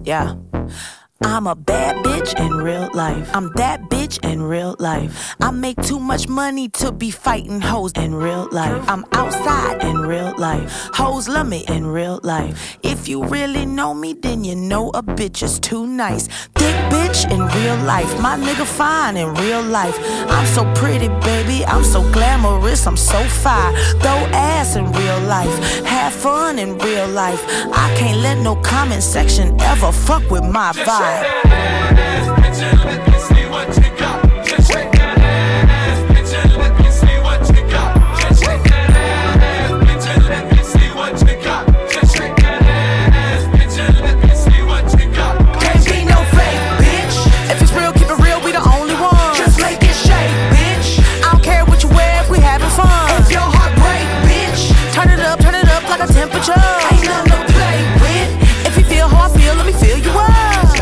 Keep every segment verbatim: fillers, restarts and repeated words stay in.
Yeah. I'm a bad bitch in real life. I'm that bitch in real life. I make too much money to be fighting hoes in real life. I'm outside in real life. Hoes love me in real life. If you really know me, then you know a bitch is too nice. Thick bitch in real life. My nigga fine in real life. I'm so pretty, baby. I'm so glamorous. I'm so fire. Throw ass in real life. Have fun in real life. I can't let no comment section ever fuck with my vibe. Shake that ass, bitch, and let me see what you got. Just shake that ass, bitch, and let me see what you got. Just shake that ass, bitch, and let me see what you got. Just shake that ass, bitch, and let me see what you got. Can't be no fake, bitch. If it's real, keep it real, we the only ones. Just make it shake, bitch. I don't care what you wear if we having fun. If your heart break, bitch, turn it up, turn it up like a temperature. Ain't nothing to play with. If you feel how I feel, let me feel you up.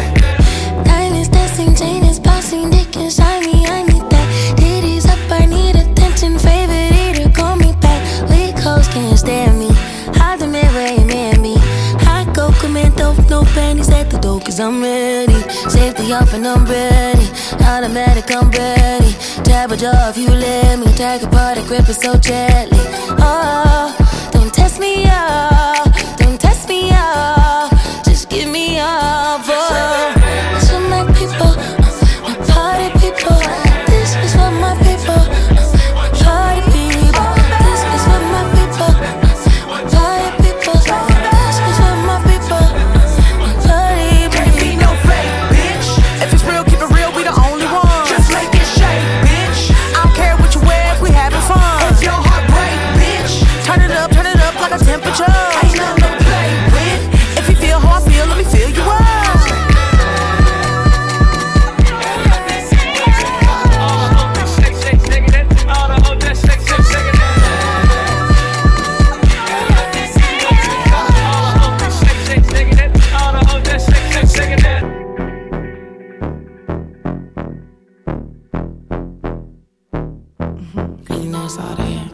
Chain is bouncing, dick and shiny, I need that. Titties up, I need attention. Favorite eater, call me back. Weak hoes can't stand me. Hide the man where you man me. I go commando, no panties at the door, cause I'm ready. Safety off and I'm ready. Automatic, I'm ready. Jab a jaw if you let me. Drag apart, I grip it so gently. Oh, don't test me out. Don't test me out. Just give me up. Oh. You know it's all there.